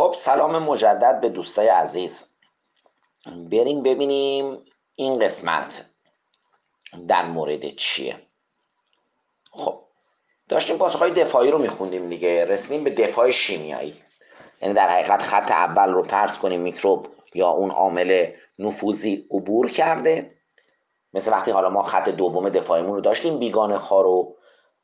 خب سلام مجدد به دوستای عزیز. بریم ببینیم این قسمت در مورد چیه. خب داشتیم پاسخهای دفاعی رو میخوندیم دیگه، رسیدیم به دفاع شیمیایی. یعنی در حقیقت خط اول رو فرض کنیم میکروب یا اون عامل نفوذی عبور کرده، مثل وقتی حالا ما خط دوم دفاعیمون رو داشتیم بیگانه خوار و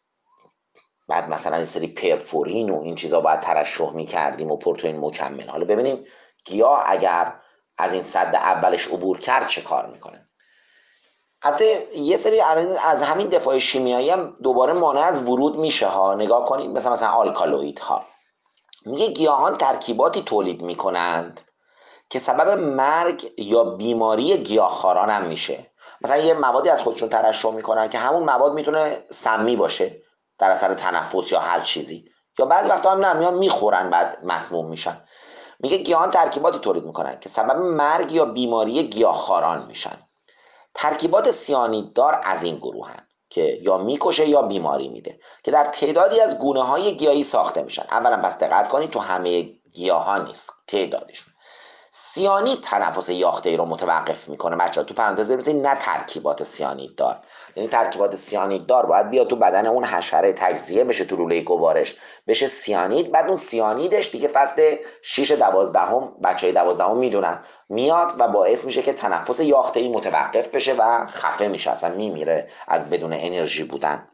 بعد مثلا یه سری پرفورین و این چیزا باید ترشح میکردیم و پروتئین مکمل. حالا ببینیم گیاه اگر از این سد اولش عبور کرد چه کار میکنه. حتی یه سری از همین دفاع شیمیایی هم دوباره مانع از ورود میشه ها. نگاه کنید مثلا آلکالوئید ها، میگه گیاهان ترکیباتی تولید میکنند که سبب مرگ یا بیماری گیاهخواران هم میشه. مثلا یه موادی از خودشون ترشح میکنن که همون مواد میتونه سمی باشه در اثر تنفس یا هر چیزی، یا بعضی وقتا هم نه، میان میخورن بعد مسموم میشن. میگه گیاهان ترکیباتی تولید میکنن که سبب مرگ یا بیماری گیاهخواران میشن. ترکیبات سیانیددار از این گروهن که یا میکشه یا بیماری میده، که در تعدادی از گونه های گیاهی ساخته میشن. اولا پس دقت کنید تو همه گیاهان نیست، تعدادشون. سیانید تنفس یافته‌ای رو متوقف میکنه. بچه‌ها تو پرانتز بنویسید نه ترکیبات سیانیددار، یعنی ترکیبات سیانیددار باید بیاد تو بدن اون حشره، تجزیه بشه تو لوله گوارش، بشه سیانید، بعد اون سیانیدش دیگه فصل 6 12 بچهای 12 میدونن میاد و باعث میشه که تنفس یافته‌ای متوقف بشه و خفه میشه، اصلا میمیره از بدون انرژی بودن.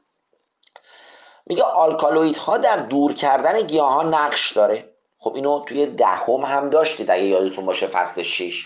میگه آلکالوئیدها در دور کردن گیاهان نقش داره. خب اینو توی دهم هم داشتید اگه یادتون باشه، فصل 6.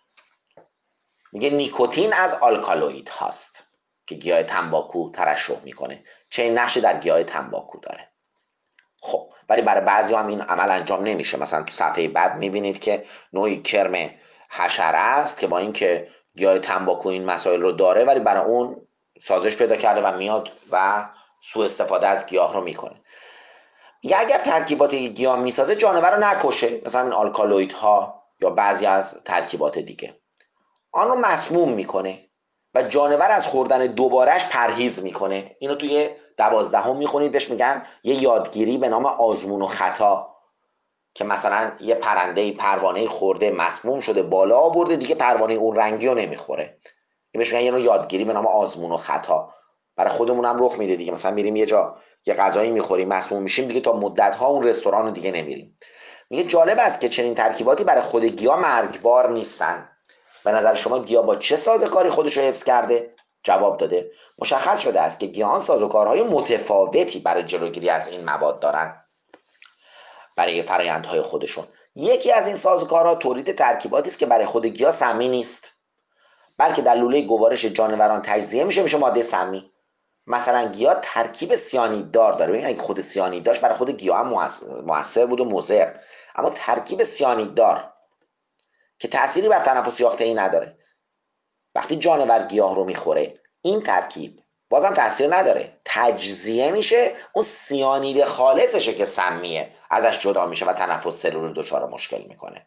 میگه نیکوتین از آلکالوئید هاست که گیاه تنباکو ترشح میکنه، چه این نقشی در گیاه تنباکو داره. خب ولی برای بعضی هم این عمل انجام نمیشه. مثلا تو صفحه بعد میبینید که نوعی کرم حشره است که با اینکه گیاه تنباکو این مسائل رو داره ولی برای اون سازش پیدا کرده و میاد و سوء استفاده از گیاه رو میکنه. یا اگر ترکیبات گیاه میسازه جانور رو نکشه، مثلا این آلکالوئیدها یا بعضی از ترکیبات دیگه، آن رو مسموم میکنه و جانور از خوردن دوبارهش پرهیز میکنه. اینو توی 12 میخونید، بهش میگن یه یادگیری به نام آزمون و خطا، که مثلا یه پرنده پروانه خورده مسموم شده بالا آورده دیگه پروانه اون رنگی رو نمیخوره. این بهش میگن یه نوع یادگیری به نام آزمون و خطا. برای خودمون هم رخ میده دیگه، مثلا میریم یه جا یه غذایی میخوریم مسموم میشیم دیگه تا مدت ها اون رستوران رو دیگه نمیریم. میگه جالب است که چنین ترکیباتی برای خود گیاه مرگبار نیستن. به نظر شما گیاه با چه سازوکاری خودش رو حفظ کرده؟ جواب داده مشخص شده است که گیاهان سازوکارهای متفاوتی برای جلوگیری از این مواد دارند برای فرآیندهای خودشون. یکی از این سازوکارها تولید ترکیباتی است که برای خود گیاه سمی نیست، بلکه در لوله گوارش جانوران تجزیه میشه ماده سمی. مثلا گیاه ترکیب سیانیددار داره. ببین اگه خود سیانید داشت برای خود گیاه هم موثر بود و مضر، اما ترکیب سیانیددار که تأثیری بر تنفس یافته‌ای نداره. وقتی جانور گیاه رو میخوره این ترکیب بازم تاثیر نداره، تجزیه میشه، اون سیانید خالصشه که سمیه ازش جدا میشه و تنفس سلول رو دچار مشکل میکنه.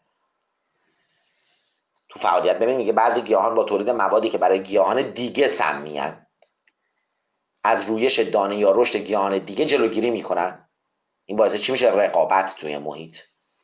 تو فعالیت ببین میگه بعضی گیاهان با تولید موادی که برای گیاهان دیگه سمی‌اند از رویش دانه یا رشد گیاهان دیگه جلوگیری میکنن. این باعث چی میشه؟ رقابت توی محیط.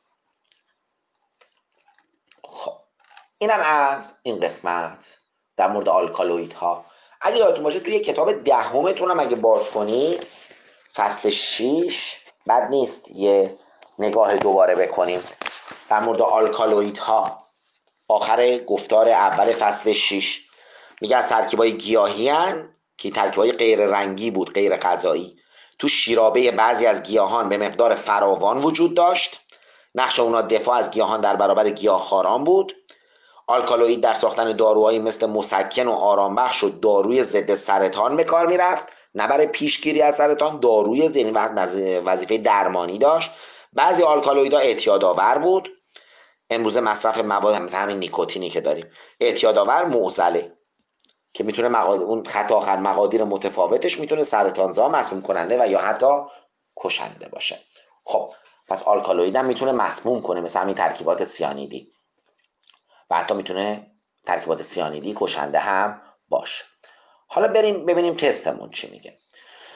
خب اینم از این قسمت در مورد آلکالوئیدها. اگه یادتون باشه توی کتاب دهمتون هم اگه باز کنید فصل 6 بد نیست یه نگاه دوباره بکنیم در مورد آلکالوئیدها. آخر گفتار اول فصل 6 میگه از ترکیبای گیاهی هن که ترکیبای غیر رنگی بود، غیر غذایی، تو شیرابه بعضی از گیاهان به مقدار فراوان وجود داشت. نقش اونا دفاع از گیاهان در برابر گیاهخواران بود. آلکالوئید در ساختن داروهایی مثل مسکن و آرامبخش و داروی ضد سرطان به کار میرفت، نه برای پیشگیری از سرطان. داروی یعنی وظیفه درمانی داشت. بعضی آلکالوئیدها اعتیادآور بود. امروز مصرف مواد مثل همین نیکوتینی که داریم اعتیادآور، معضله، که میتونه اون خط آخر مقادیر متفاوتش میتونه سرطانزا، مسموم کننده و یا حتی کشنده باشه. خب پس آلکالوئید هم میتونه مسموم کنه مثل همین ترکیبات سیانیدی و حتی میتونه ترکیبات سیانیدی کشنده هم باشه. حالا بریم ببینیم تستمون چی میگه.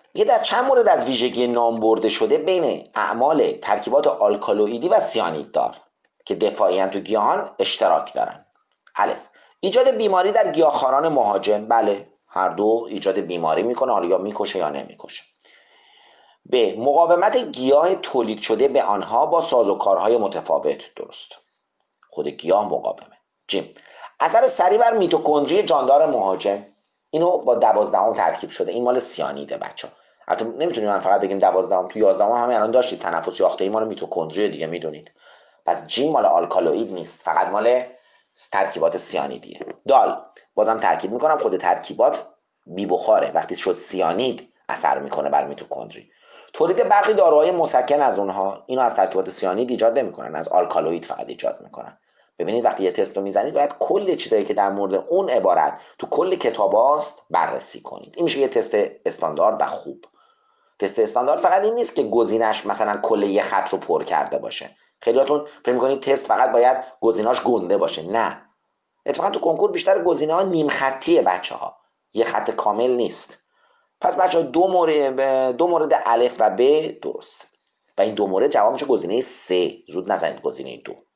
یه در چند مورد از ویژگی نام برده شده بین اعمال ترکیبات آلکالوئیدی و سیانیددار که دفاعی تو گیاهان اشتراک دارن. الف، ایجاد بیماری در گیاهخواران مهاجم. بله، هر دو ایجاد بیماری میکنه، حالا یا میکشه یا نمیکشه. ب، مقاومت گیاه تولید شده به آنها با سازوکارهای متفاوت. درست، خود گیاه مقاومه. ج، اثر سریع بر میتوکندری جاندار مهاجم. اینو با 12 ترکیب شده، این مال سیانیده بچه‌ها. البته نمیتونیم من فقط بگیم 12 تو 11 همین الان داشتید تنفس یافته‌ای مال میتوکندری دیگه میدونید. پس جیم مال آلکالوئید نیست، فقط مال ترکیبات سیانیدیه. دال، بازم تاکید میکنم خود ترکیبات بی بخاره، وقتی شد سیانید اثر میکنه بر میتوکندری. تولید برخی داروهای مسکن از اونها، اینو از ترکیبات سیانید ایجاد نمیکنن، از آلکالوئید فقط ایجاد میکنن. ببینید وقتی یه تست رو میزنید باید کل چیزایی که در مورد اون عبارت تو کل کتاباست بررسی کنید. این میشه یه تست استاندارد و خوب. تست استاندارد فقط این نیست که گزینش مثلا کل یه خط رو پر کرده باشه. خیلیاتون فکر می‌کنید تست فقط باید گزینه‌اش گنده باشه. نه، اتفاقا تو کنکور بیشتر گزینه‌ها نیم خطیه بچه‌ها، یه خط کامل نیست. پس بچه‌ها دو مورد الف و ب درست و این دو مورد جواب میشه گزینه 3. زود نزنید گزینه 2.